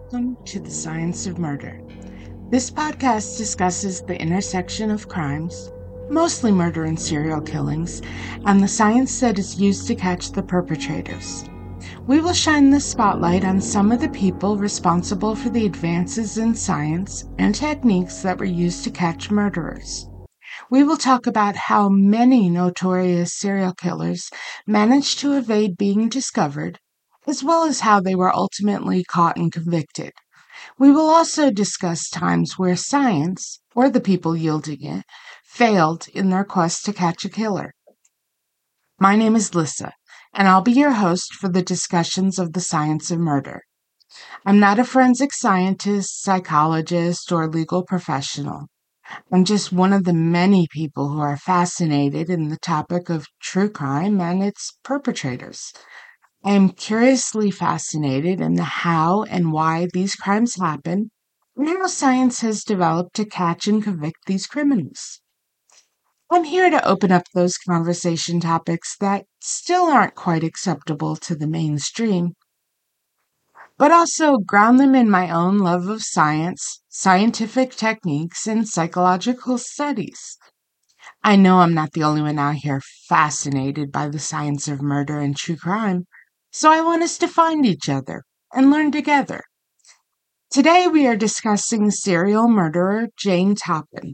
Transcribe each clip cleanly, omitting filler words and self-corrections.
Welcome to the Science of Murder. This podcast discusses the intersection of crimes, mostly murder and serial killings, and the science that is used to catch the perpetrators. We will shine the spotlight on some of the people responsible for the advances in science and techniques that were used to catch murderers. We will talk about how many notorious serial killers managed to evade being discovered, as well as how they were ultimately caught and convicted. We will also discuss times where science, or the people yielding it, failed in their quest to catch a killer. My name is Lissa, and I'll be your host for the discussions of the science of murder. I'm not a forensic scientist, psychologist, or legal professional. I'm just one of the many people who are fascinated in the topic of true crime and its perpetrators. I am curiously fascinated in the how and why these crimes happen and how science has developed to catch and convict these criminals. I'm here to open up those conversation topics that still aren't quite acceptable to the mainstream, but also ground them in my own love of science, scientific techniques, and psychological studies. I know I'm not the only one out here fascinated by the science of murder and true crime, so I want us to find each other and learn together. Today we are discussing serial murderer Jane Toppan.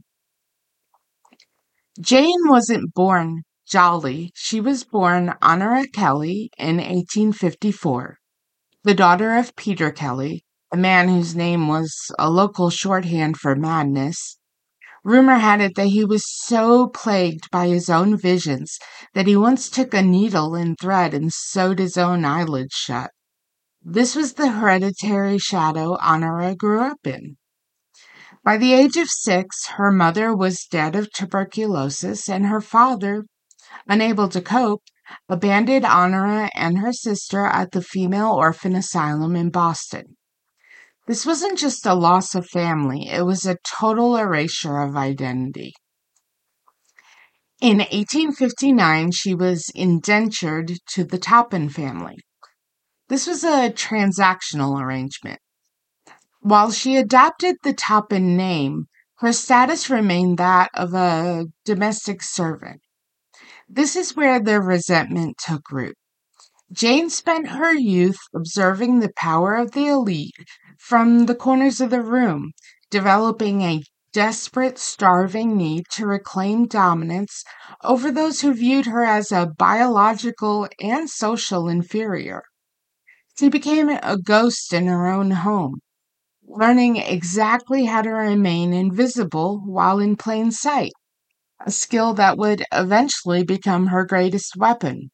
Jane wasn't born Jolly. She was born Honora Kelly in 1854, the daughter of Peter Kelly, a man whose name was a local shorthand for madness. Rumor had it that he was so plagued by his own visions that he once took a needle and thread and sewed his own eyelids shut. This was the hereditary shadow Honora grew up in. By the age of 6, her mother was dead of tuberculosis, and her father, unable to cope, abandoned Honora and her sister at the Female Orphan Asylum in Boston. This wasn't just a loss of family, it was a total erasure of identity. In 1859, she was indentured to the Toppan family. This was a transactional arrangement. While she adopted the Toppan name, her status remained that of a domestic servant. This is where the resentment took root. Jane spent her youth observing the power of the elite from the corners of the room, developing a desperate, starving need to reclaim dominance over those who viewed her as a biological and social inferior. She became a ghost in her own home, learning exactly how to remain invisible while in plain sight, a skill that would eventually become her greatest weapon.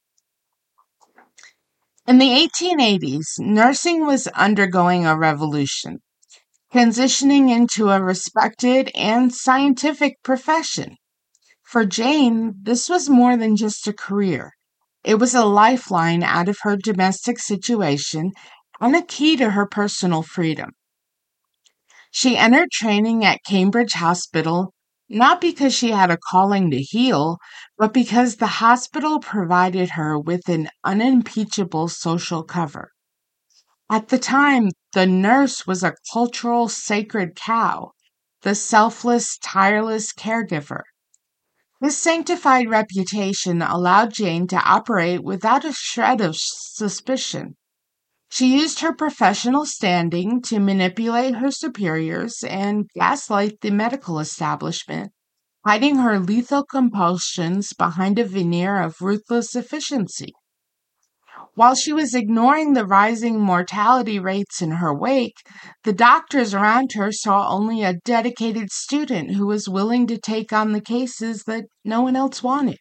In the 1880s, nursing was undergoing a revolution, transitioning into a respected and scientific profession. For Jane, this was more than just a career. It was a lifeline out of her domestic situation and a key to her personal freedom. She entered training at Cambridge Hospital not because she had a calling to heal, but because the hospital provided her with an unimpeachable social cover. At the time, the nurse was a cultural sacred cow, the selfless, tireless caregiver. This sanctified reputation allowed Jane to operate without a shred of suspicion. She used her professional standing to manipulate her superiors and gaslight the medical establishment, hiding her lethal compulsions behind a veneer of ruthless efficiency. While she was ignoring the rising mortality rates in her wake, the doctors around her saw only a dedicated student who was willing to take on the cases that no one else wanted.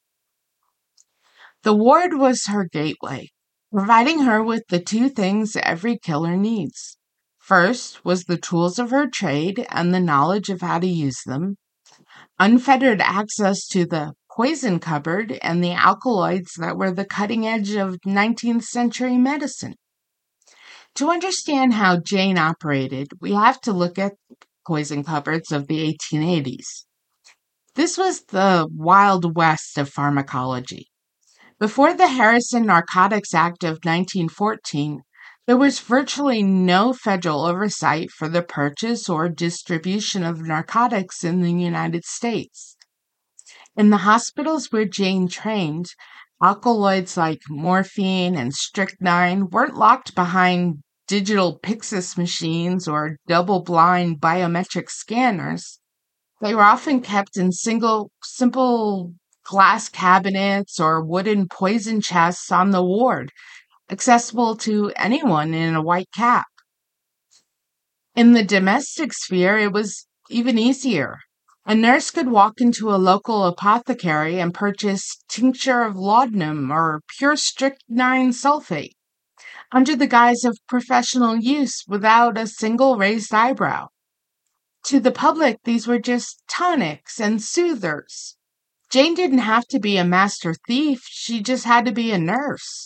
The ward was her gateway, providing her with the two things every killer needs. First was the tools of her trade and the knowledge of how to use them, unfettered access to the poison cupboard and the alkaloids that were the cutting edge of 19th century medicine. To understand how Jane operated, we have to look at poison cupboards of the 1880s. This was the Wild West of pharmacology. Before the Harrison Narcotics Act of 1914, There was virtually no federal oversight for the purchase or distribution of narcotics in the United States. In the hospitals where Jane trained, alkaloids like morphine and strychnine weren't locked behind digital Pyxis machines or double-blind biometric scanners. They were often kept in simple glass cabinets or wooden poison chests on the ward, accessible to anyone in a white cap. In the domestic sphere, it was even easier. A nurse could walk into a local apothecary and purchase tincture of laudanum or pure strychnine sulfate under the guise of professional use without a single raised eyebrow. To the public, these were just tonics and soothers. Jane didn't have to be a master thief, she just had to be a nurse.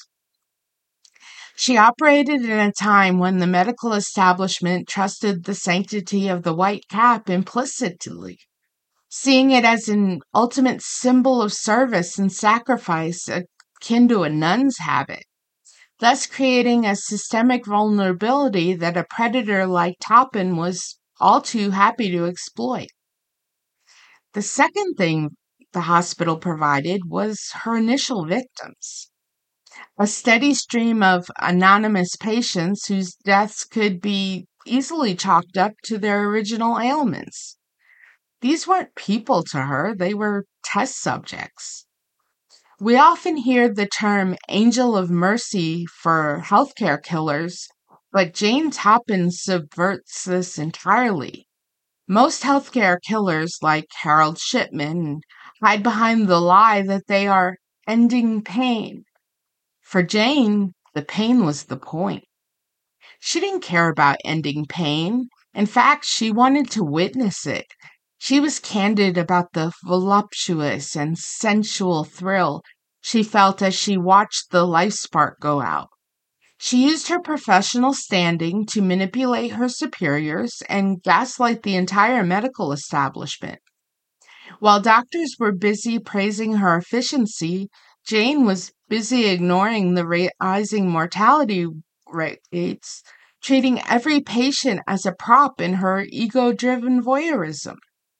She operated in a time when the medical establishment trusted the sanctity of the white cap implicitly, seeing it as an ultimate symbol of service and sacrifice akin to a nun's habit, thus creating a systemic vulnerability that a predator like Toppin was all too happy to exploit. The second thing the hospital provided was her initial victims. A steady stream of anonymous patients whose deaths could be easily chalked up to their original ailments. These weren't people to her, they were test subjects. We often hear the term angel of mercy for healthcare killers, but Jane Toppin subverts this entirely. Most healthcare killers, like Harold Shipman, hide behind the lie that they are ending pain. For Jane, the pain was the point. She didn't care about ending pain. In fact, she wanted to witness it. She was candid about the voluptuous and sensual thrill she felt as she watched the life spark go out. She used her professional standing to manipulate her superiors and gaslight the entire medical establishment. While doctors were busy praising her efficiency, Jane was busy ignoring the rising mortality rates, treating every patient as a prop in her ego-driven voyeurism.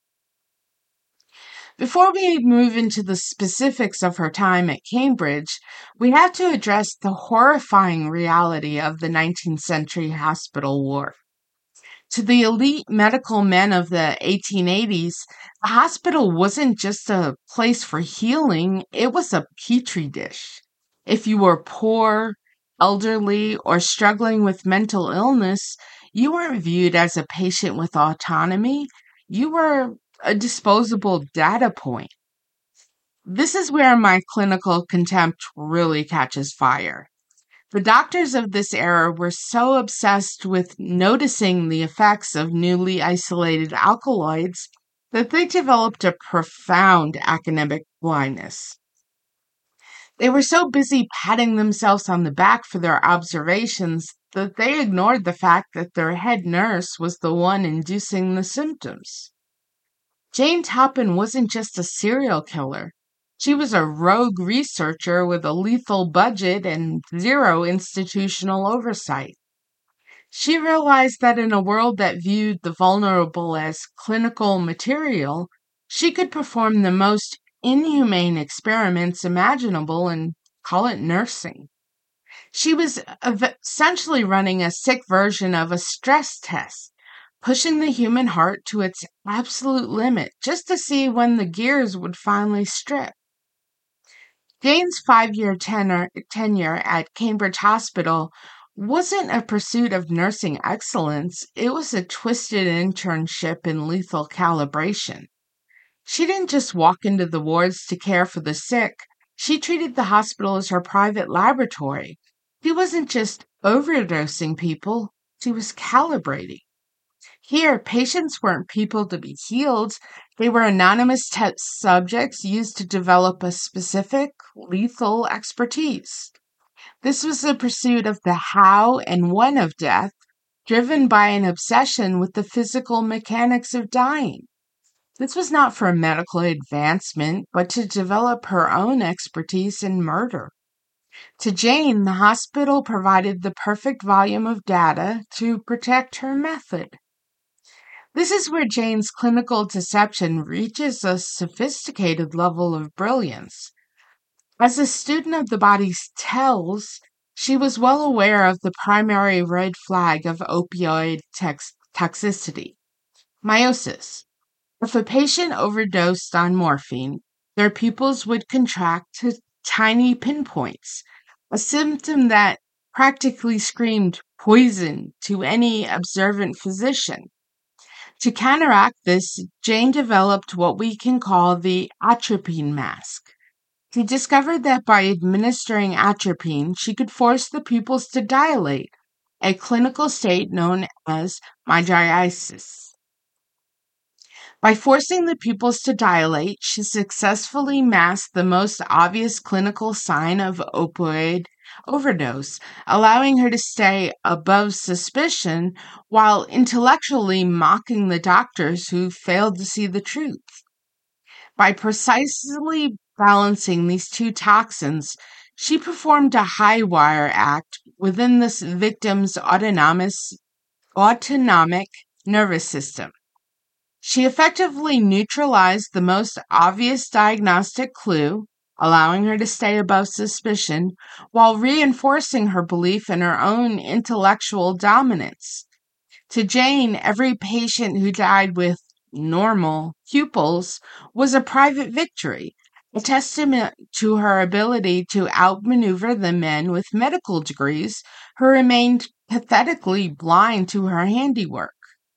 Before we move into the specifics of her time at Cambridge, we have to address the horrifying reality of the 19th century hospital ward. To the elite medical men of the 1880s, the hospital wasn't just a place for healing, it was a petri dish. If you were poor, elderly, or struggling with mental illness, you weren't viewed as a patient with autonomy. You were a disposable data point. This is where my clinical contempt really catches fire. The doctors of this era were so obsessed with noticing the effects of newly isolated alkaloids that they developed a profound academic blindness. They were so busy patting themselves on the back for their observations that they ignored the fact that their head nurse was the one inducing the symptoms. Jane Toppin wasn't just a serial killer. She was a rogue researcher with a lethal budget and zero institutional oversight. She realized that in a world that viewed the vulnerable as clinical material, she could perform the most inhumane experiments imaginable and call it nursing. She was essentially running a sick version of a stress test, pushing the human heart to its absolute limit just to see when the gears would finally strip. Jane's 5-year tenure at Cambridge Hospital wasn't a pursuit of nursing excellence, it was a twisted internship in lethal calibration. She didn't just walk into the wards to care for the sick, she treated the hospital as her private laboratory. She wasn't just overdosing people, she was calibrating. Here, patients weren't people to be healed. They were anonymous test subjects used to develop a specific, lethal expertise. This was the pursuit of the how and when of death, driven by an obsession with the physical mechanics of dying. This was not for medical advancement, but to develop her own expertise in murder. To Jane, the hospital provided the perfect volume of data to protect her method. This is where Jane's clinical deception reaches a sophisticated level of brilliance. As a student of the body's tells, she was well aware of the primary red flag of opioid toxicity, meiosis. If a patient overdosed on morphine, their pupils would contract to tiny pinpoints, a symptom that practically screamed poison to any observant physician. To counteract this, Jane developed what we can call the atropine mask. She discovered that by administering atropine, she could force the pupils to dilate, a clinical state known as mydriasis. By forcing the pupils to dilate, she successfully masked the most obvious clinical sign of opioid overdose, allowing her to stay above suspicion while intellectually mocking the doctors who failed to see the truth. By precisely balancing these two toxins, she performed a high wire act within the victim's autonomic nervous system. She effectively neutralized the most obvious diagnostic clue, allowing her to stay above suspicion, while reinforcing her belief in her own intellectual dominance. To Jane, every patient who died with normal pupils was a private victory, a testament to her ability to outmaneuver the men with medical degrees who remained pathetically blind to her handiwork.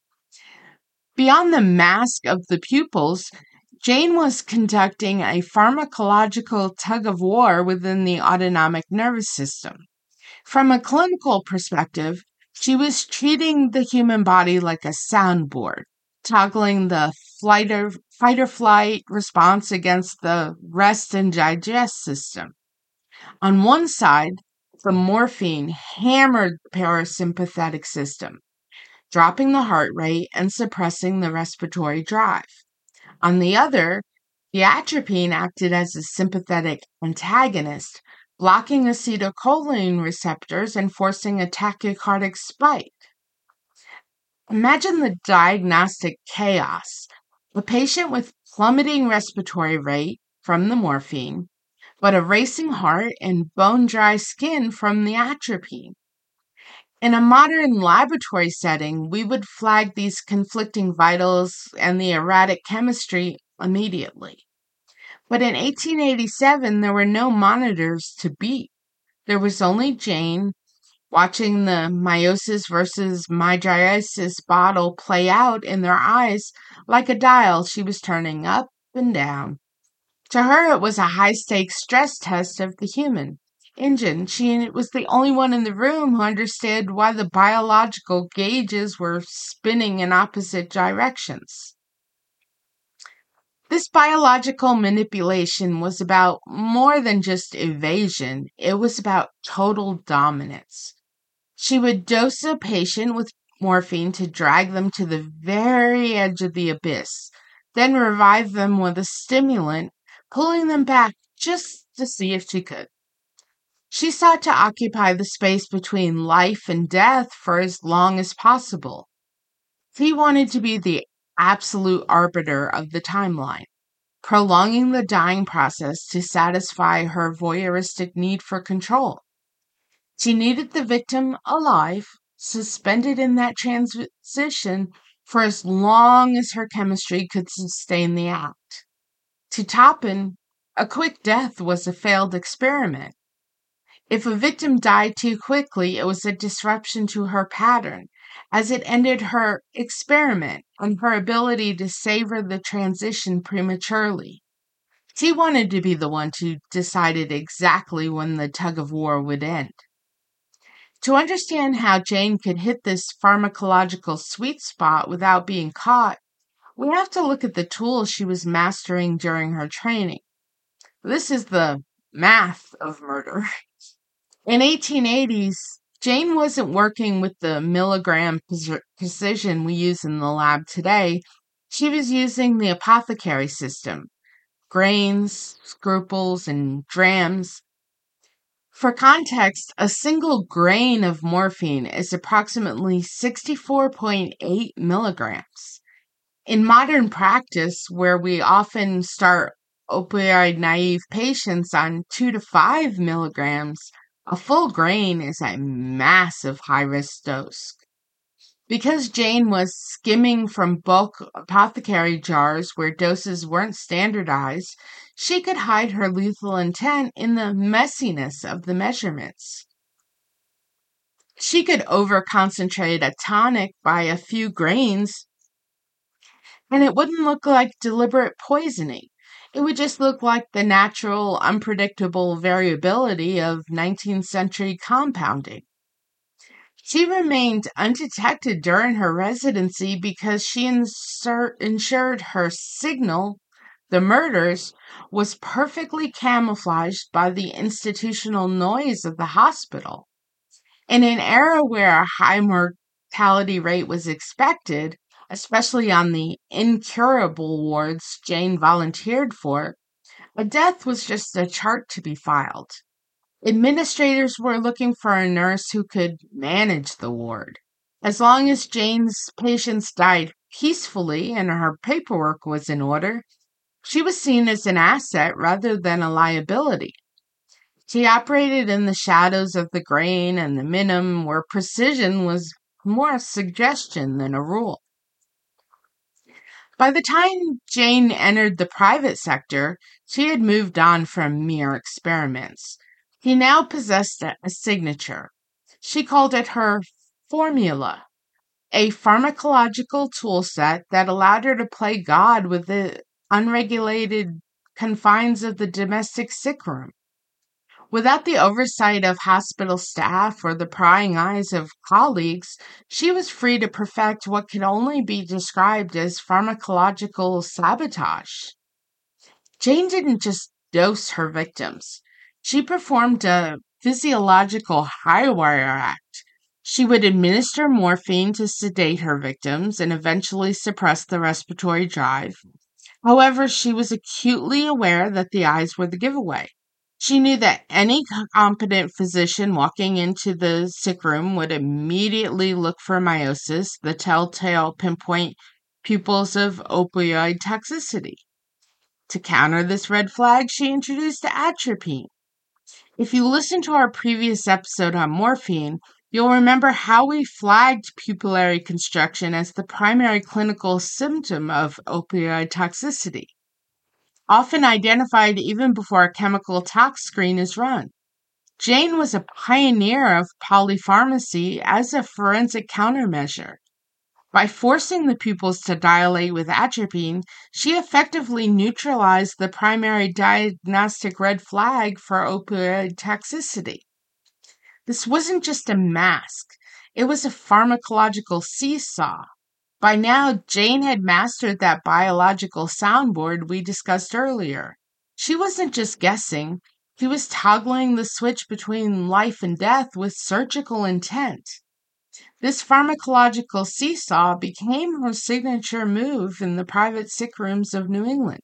Beyond the mask of the pupils, Jane was conducting a pharmacological tug-of-war within the autonomic nervous system. From a clinical perspective, she was treating the human body like a soundboard, toggling the fight or flight response against the rest and digest system. On one side, the morphine hammered the parasympathetic system, dropping the heart rate and suppressing the respiratory drive. On the other, the atropine acted as a sympathetic antagonist, blocking acetylcholine receptors and forcing a tachycardic spike. Imagine the diagnostic chaos. A patient with plummeting respiratory rate from the morphine, but a racing heart and bone-dry skin from the atropine. In a modern laboratory setting, we would flag these conflicting vitals and the erratic chemistry immediately. But in 1887, there were no monitors to beat. There was only Jane watching the meiosis versus mydriasis battle play out in their eyes like a dial she was turning up and down. To her, it was a high-stakes stress test of the human engine. She was the only one in the room who understood why the biological gauges were spinning in opposite directions. This biological manipulation was about more than just evasion. It was about total dominance. She would dose a patient with morphine to drag them to the very edge of the abyss, then revive them with a stimulant, pulling them back just to see if she could. She sought to occupy the space between life and death for as long as possible. She wanted to be the absolute arbiter of the timeline, prolonging the dying process to satisfy her voyeuristic need for control. She needed the victim alive, suspended in that transition for as long as her chemistry could sustain the act. To Toppin, a quick death was a failed experiment. If a victim died too quickly, it was a disruption to her pattern, as it ended her experiment and her ability to savor the transition prematurely. She wanted to be the one who decided exactly when the tug-of-war would end. To understand how Jane could hit this pharmacological sweet spot without being caught, we have to look at the tools she was mastering during her training. This is the math of murder. In 1880s, Jane wasn't working with the milligram precision we use in the lab today. She was using the apothecary system, grains, scruples, and drams. For context, a single grain of morphine is approximately 64.8 milligrams. In modern practice, where we often start opioid naive patients on 2 to 5 milligrams, a full grain is a massive high risk dose. Because Jane was skimming from bulk apothecary jars where doses weren't standardized, she could hide her lethal intent in the messiness of the measurements. She could overconcentrate a tonic by a few grains, and it wouldn't look like deliberate poisoning. It would just look like the natural, unpredictable variability of 19th century compounding. She remained undetected during her residency because she ensured her signal, the murders, was perfectly camouflaged by the institutional noise of the hospital. In an era where a high mortality rate was expected, especially on the incurable wards Jane volunteered for, a death was just a chart to be filed. Administrators were looking for a nurse who could manage the ward. As long as Jane's patients died peacefully and her paperwork was in order, she was seen as an asset rather than a liability. She operated in the shadows of the grain and the minim, where precision was more a suggestion than a rule. By the time Jane entered the private sector, she had moved on from mere experiments. He now possessed a signature. She called it her formula, a pharmacological toolset that allowed her to play God with the unregulated confines of the domestic sickroom. Without the oversight of hospital staff or the prying eyes of colleagues, she was free to perfect what could only be described as pharmacological sabotage. Jane didn't just dose her victims. She performed a physiological high-wire act. She would administer morphine to sedate her victims and eventually suppress the respiratory drive. However, she was acutely aware that the eyes were the giveaway. She knew that any competent physician walking into the sick room would immediately look for meiosis, the telltale pinpoint pupils of opioid toxicity. To counter this red flag, she introduced atropine. If you listen to our previous episode on morphine, you'll remember how we flagged pupillary constriction as the primary clinical symptom of opioid toxicity, often identified even before a chemical tox screen is run. Jane was a pioneer of polypharmacy as a forensic countermeasure. By forcing the pupils to dilate with atropine, she effectively neutralized the primary diagnostic red flag for opioid toxicity. This wasn't just a mask, it was a pharmacological seesaw. By now, Jane had mastered that biological soundboard we discussed earlier. She wasn't just guessing, she was toggling the switch between life and death with surgical intent. This pharmacological seesaw became her signature move in the private sick rooms of New England.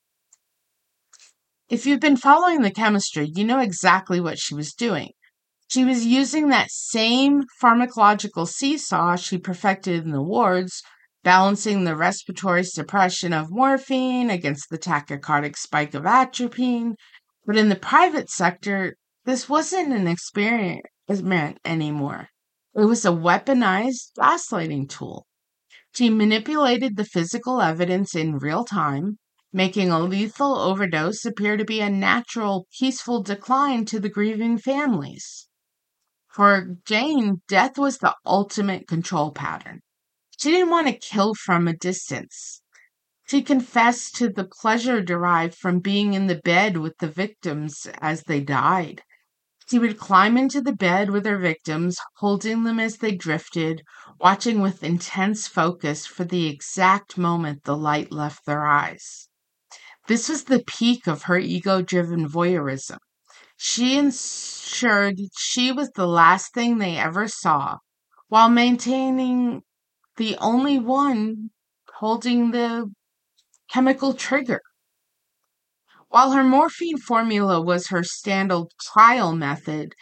If you've been following the chemistry, you know exactly what she was doing. She was using that same pharmacological seesaw she perfected in the wards, balancing the respiratory suppression of morphine against the tachycardic spike of atropine. But in the private sector, this wasn't an experiment anymore. It was a weaponized gaslighting tool. She manipulated the physical evidence in real time, making a lethal overdose appear to be a natural, peaceful decline to the grieving families. For Jane, death was the ultimate control pattern. She didn't want to kill from a distance. She confessed to the pleasure derived from being in the bed with the victims as they died. She would climb into the bed with her victims, holding them as they drifted, watching with intense focus for the exact moment the light left their eyes. This was the peak of her ego-driven voyeurism. She ensured she was the last thing they ever saw, while maintaining the only one holding the chemical trigger. While her morphine formula was her standard trial method,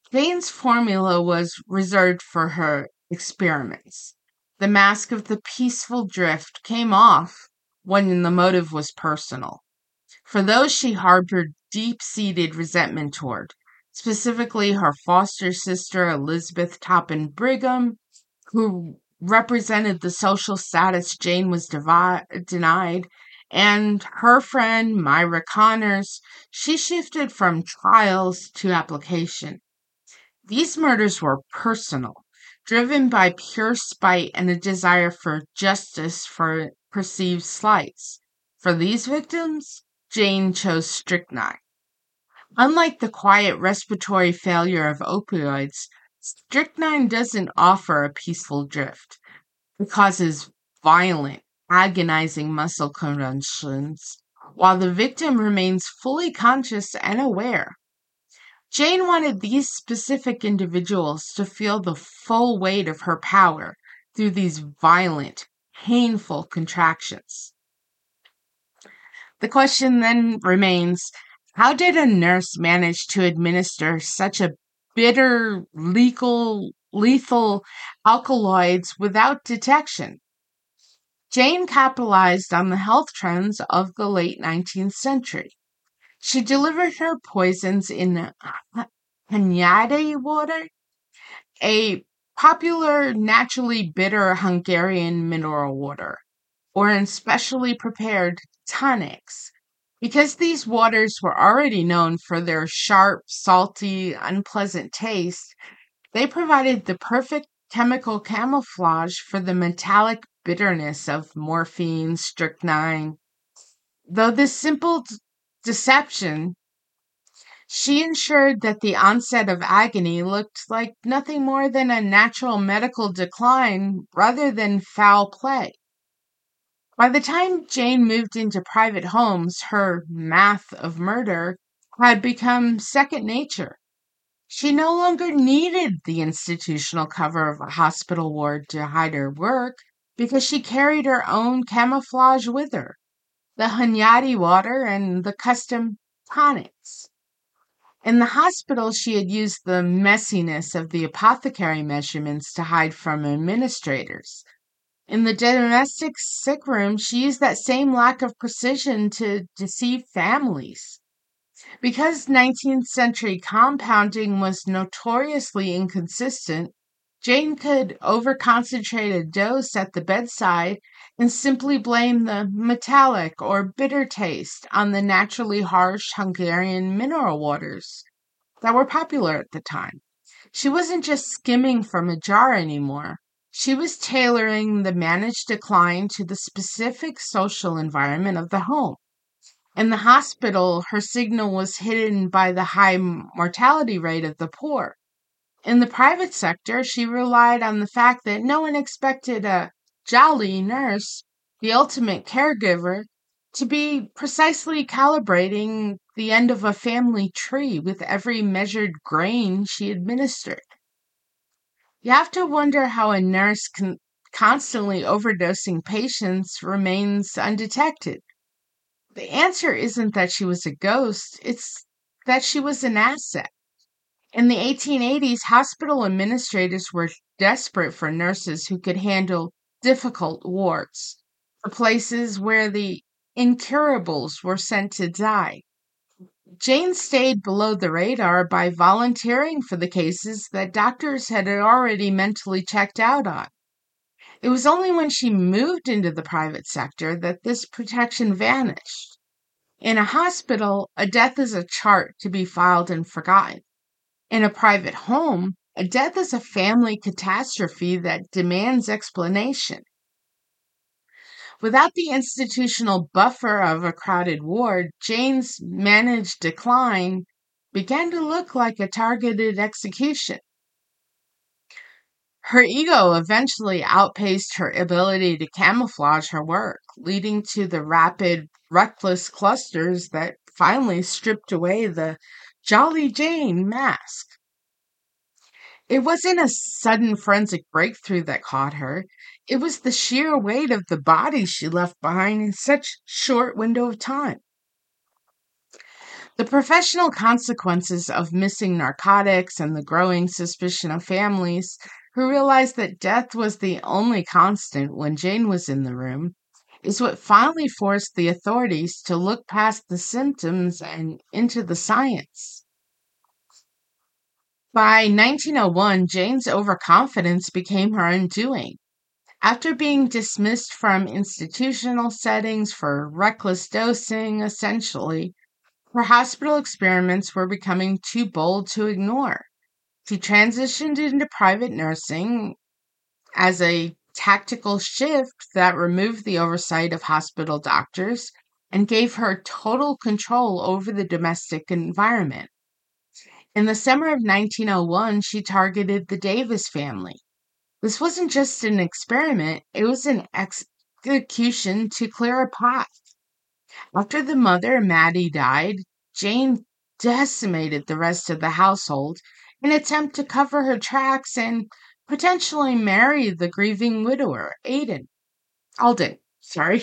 Jane's formula was reserved for her experiments. The mask of the peaceful drift came off when the motive was personal. For those she harbored deep-seated resentment toward, specifically her foster sister Elizabeth Toppin Brigham, who represented the social status Jane was denied, and her friend Myra Connors, she shifted from trials to application. These murders were personal, driven by pure spite and a desire for justice for perceived slights. For these victims, Jane chose strychnine. Unlike the quiet respiratory failure of opioids, strychnine doesn't offer a peaceful drift. It causes violent, agonizing muscle convulsions, while the victim remains fully conscious and aware. Jane wanted these specific individuals to feel the full weight of her power through these violent, painful contractions. The question then remains, how did a nurse manage to administer such a bitter, lethal alkaloids without detection? Jane capitalized on the health trends of the late 19th century. She delivered her poisons in Hunyadi water, a popular naturally bitter Hungarian mineral water, or in specially prepared tonics. Because these waters were already known for their sharp, salty, unpleasant taste, they provided the perfect chemical camouflage for the metallic bitterness of morphine, strychnine. Though this simple deception, she ensured that the onset of agony looked like nothing more than a natural medical decline rather than foul play. By the time Jane moved into private homes, her math of murder had become second nature. She no longer needed the institutional cover of a hospital ward to hide her work because she carried her own camouflage with her, the Hunyadi water and the custom tonics. In the hospital, she had used the messiness of the apothecary measurements to hide from administrators. In the domestic sick room, she used that same lack of precision to deceive families. Because 19th century compounding was notoriously inconsistent, Jane could overconcentrate a dose at the bedside and simply blame the metallic or bitter taste on the naturally harsh Hungarian mineral waters that were popular at the time. She wasn't just skimming from a jar anymore. She was tailoring the managed decline to the specific social environment of the home. In the hospital, her signal was hidden by the high mortality rate of the poor. In the private sector, she relied on the fact that no one expected a jolly nurse, the ultimate caregiver, to be precisely calibrating the end of a family tree with every measured grain she administered. You have to wonder how a nurse constantly overdosing patients remains undetected. The answer isn't that she was a ghost, it's that she was an asset. In the 1880s, hospital administrators were desperate for nurses who could handle difficult wards, for places where the incurables were sent to die. Jane stayed below the radar by volunteering for the cases that doctors had already mentally checked out on. It was only when she moved into the private sector that this protection vanished. In a hospital, a death is a chart to be filed and forgotten. In a private home, a death is a family catastrophe that demands explanation. Without the institutional buffer of a crowded ward, Jane's managed decline began to look like a targeted execution. Her ego eventually outpaced her ability to camouflage her work, leading to the rapid, reckless clusters that finally stripped away the Jolly Jane mask. It wasn't a sudden forensic breakthrough that caught her. It was the sheer weight of the bodies she left behind in such short window of time. The professional consequences of missing narcotics and the growing suspicion of families who realized that death was the only constant when Jane was in the room is what finally forced the authorities to look past the symptoms and into the science. By 1901, Jane's overconfidence became her undoing. After being dismissed from institutional settings for reckless dosing, essentially, her hospital experiments were becoming too bold to ignore. She transitioned into private nursing as a tactical shift that removed the oversight of hospital doctors and gave her total control over the domestic environment. In the summer of 1901, she targeted the Davis family. This wasn't just an experiment, it was an execution to clear a path. After the mother, Maddie, died, Jane decimated the rest of the household in an attempt to cover her tracks and potentially marry the grieving widower, Alden. Sorry.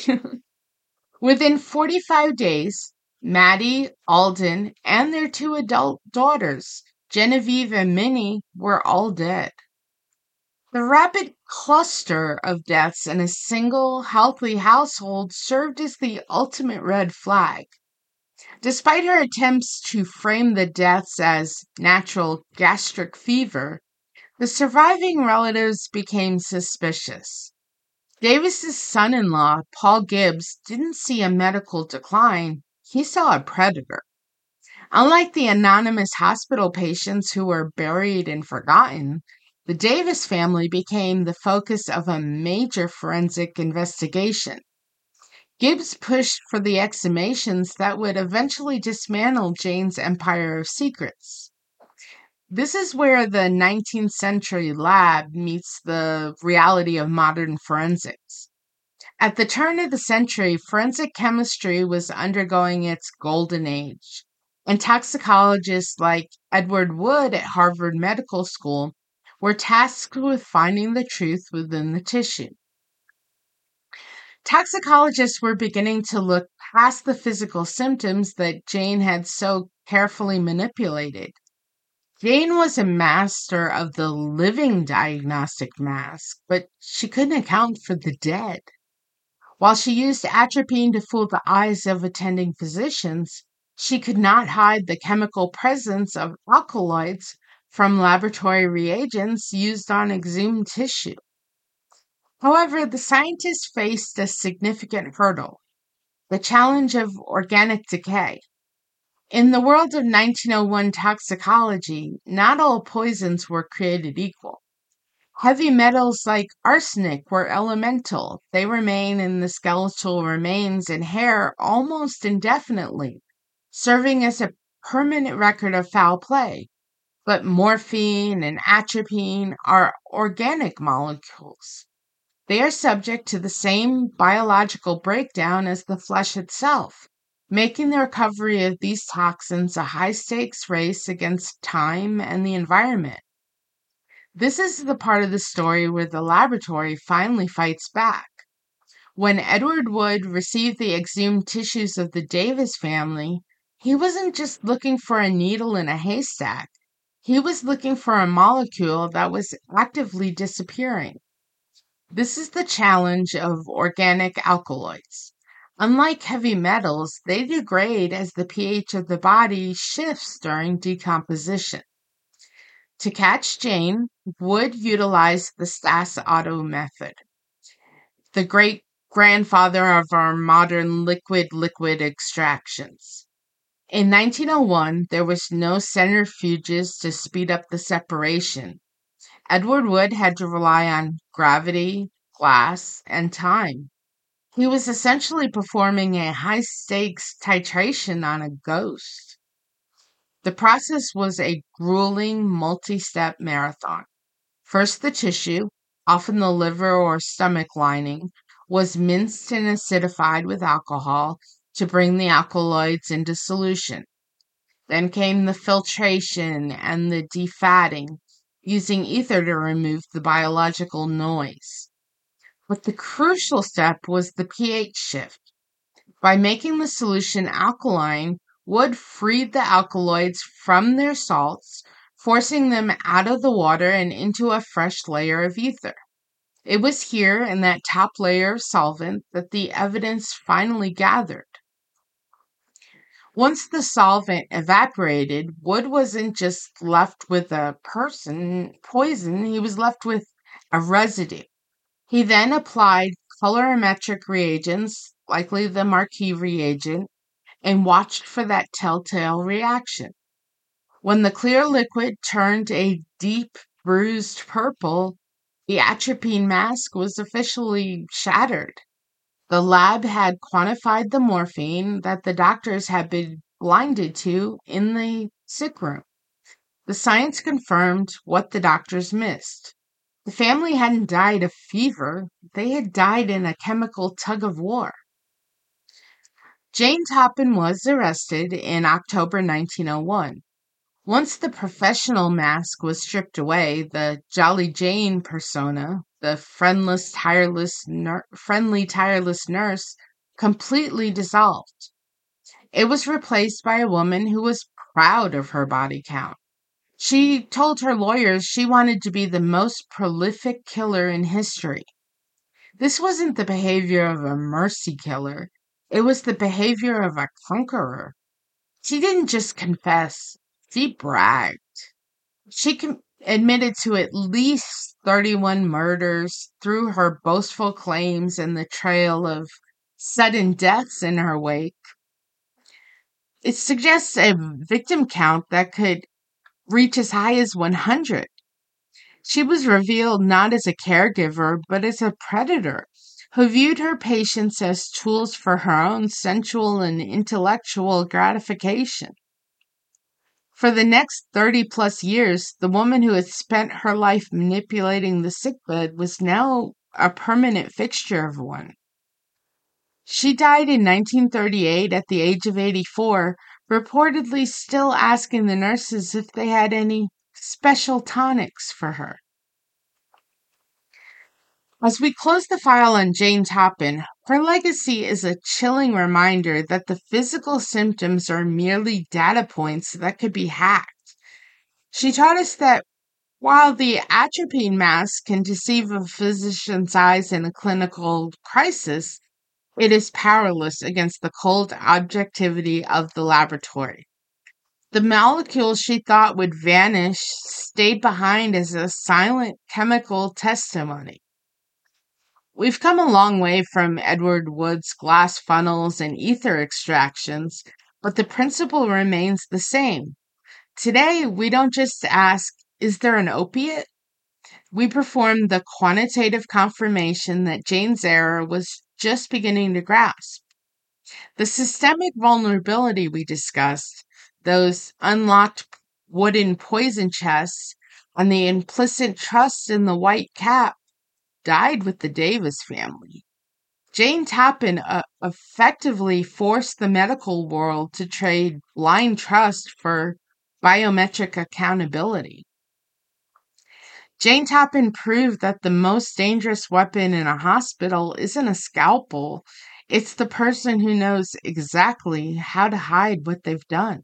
Within 45 days, Maddie, Alden, and their two adult daughters, Genevieve and Minnie, were all dead. The rapid cluster of deaths in a single healthy household served as the ultimate red flag. Despite her attempts to frame the deaths as natural gastric fever, the surviving relatives became suspicious. Davis's son-in-law, Paul Gibbs, didn't see a medical decline, he saw a predator. Unlike the anonymous hospital patients who were buried and forgotten, the Davis family became the focus of a major forensic investigation. Gibbs pushed for the exhumations that would eventually dismantle Jane's empire of secrets. This is where the 19th century lab meets the reality of modern forensics. At the turn of the century, forensic chemistry was undergoing its golden age, and toxicologists like Edward Wood at Harvard Medical School were tasked with finding the truth within the tissue. Toxicologists were beginning to look past the physical symptoms that Jane had so carefully manipulated. Jane was a master of the living diagnostic mask, but she couldn't account for the dead. While she used atropine to fool the eyes of attending physicians, she could not hide the chemical presence of alkaloids from laboratory reagents used on exhumed tissue. However, the scientists faced a significant hurdle, the challenge of organic decay. In the world of 1901 toxicology, not all poisons were created equal. Heavy metals like arsenic were elemental. They remain in the skeletal remains and hair almost indefinitely, serving as a permanent record of foul play. But morphine and atropine are organic molecules. They are subject to the same biological breakdown as the flesh itself, making the recovery of these toxins a high-stakes race against time and the environment. This is the part of the story where the laboratory finally fights back. When Edward Wood received the exhumed tissues of the Davis family, he wasn't just looking for a needle in a haystack. He was looking for a molecule that was actively disappearing. This is the challenge of organic alkaloids. Unlike heavy metals, they degrade as the pH of the body shifts during decomposition. To catch Jane, Wood utilized the Stas-Otto method, the great grandfather of our modern liquid-liquid extractions. In 1901, there was no centrifuges to speed up the separation. Edward Wood had to rely on gravity, glass, and time. He was essentially performing a high-stakes titration on a ghost. The process was a grueling, multi-step marathon. First, the tissue, often the liver or stomach lining, was minced and acidified with alcohol to bring the alkaloids into solution. Then came the filtration and the defatting, using ether to remove the biological noise. But the crucial step was the pH shift. By making the solution alkaline, Wood freed the alkaloids from their salts, forcing them out of the water and into a fresh layer of ether. It was here in that top layer of solvent that the evidence finally gathered. Once the solvent evaporated, Wood wasn't just left with a poison, he was left with a residue. He then applied colorimetric reagents, likely the Marquis reagent, and watched for that telltale reaction. When the clear liquid turned a deep, bruised purple, the atropine mask was officially shattered. The lab had quantified the morphine that the doctors had been blinded to in the sick room. The science confirmed what the doctors missed. The family hadn't died of fever, they had died in a chemical tug of war. Jane Toppin was arrested in October 1901. Once the professional mask was stripped away, the Jolly Jane persona, the friendly, tireless nurse, completely dissolved. It was replaced by a woman who was proud of her body count. She told her lawyers she wanted to be the most prolific killer in history. This wasn't the behavior of a mercy killer. It was the behavior of a conqueror. She didn't just confess, she bragged. She admitted to at least 31 murders through her boastful claims and the trail of sudden deaths in her wake. It suggests a victim count that could reach as high as 100. She was revealed not as a caregiver, but as a predator who viewed her patients as tools for her own sensual and intellectual gratification. For the next 30 plus years, the woman who had spent her life manipulating the sickbed was now a permanent fixture of one. She died in 1938 at the age of 84, reportedly still asking the nurses if they had any special tonics for her. As we close the file on Jane Toppin, her legacy is a chilling reminder that the physical symptoms are merely data points that could be hacked. She taught us that while the atropine mask can deceive a physician's eyes in a clinical crisis, it is powerless against the cold objectivity of the laboratory. The molecules she thought would vanish stayed behind as a silent chemical testimony. We've come a long way from Edward Wood's glass funnels and ether extractions, but the principle remains the same. Today, we don't just ask, is there an opiate? We perform the quantitative confirmation that Jane's error was just beginning to grasp. The systemic vulnerability we discussed, those unlocked wooden poison chests, and the implicit trust in the white cap, died with the Davis family. Jane Toppin effectively forced the medical world to trade blind trust for biometric accountability. Jane Toppin proved that the most dangerous weapon in a hospital isn't a scalpel, it's the person who knows exactly how to hide what they've done.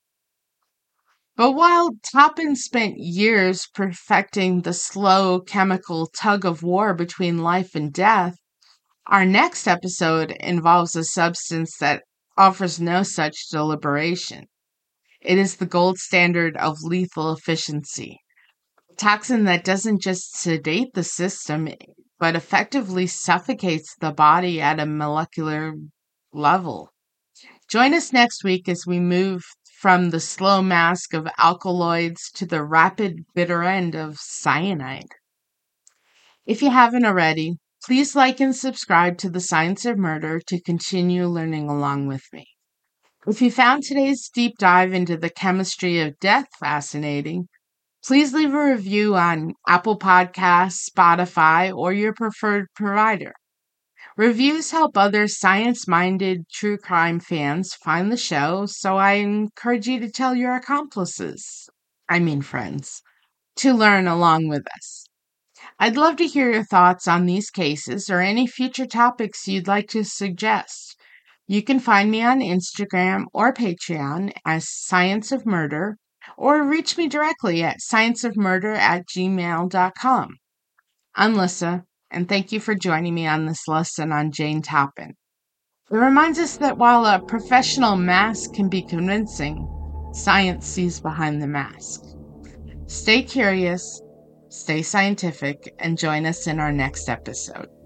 But while Toppin spent years perfecting the slow chemical tug of war between life and death, our next episode involves a substance that offers no such deliberation. It is the gold standard of lethal efficiency, a toxin that doesn't just sedate the system, but effectively suffocates the body at a molecular level. Join us next week as we move from the slow mask of alkaloids to the rapid bitter end of cyanide. If you haven't already, please like and subscribe to The Science of Murder to continue learning along with me. If you found today's deep dive into the chemistry of death fascinating, please leave a review on Apple Podcasts, Spotify, or your preferred provider. Reviews help other science-minded true crime fans find the show, so I encourage you to tell your friends, to learn along with us. I'd love to hear your thoughts on these cases or any future topics you'd like to suggest. You can find me on Instagram or Patreon as Science of Murder, or reach me directly at scienceofmurder@gmail.com. I'm Lissa, and thank you for joining me on this lesson on Jane Taupin. It reminds us that while a professional mask can be convincing, science sees behind the mask. Stay curious, stay scientific, and join us in our next episode.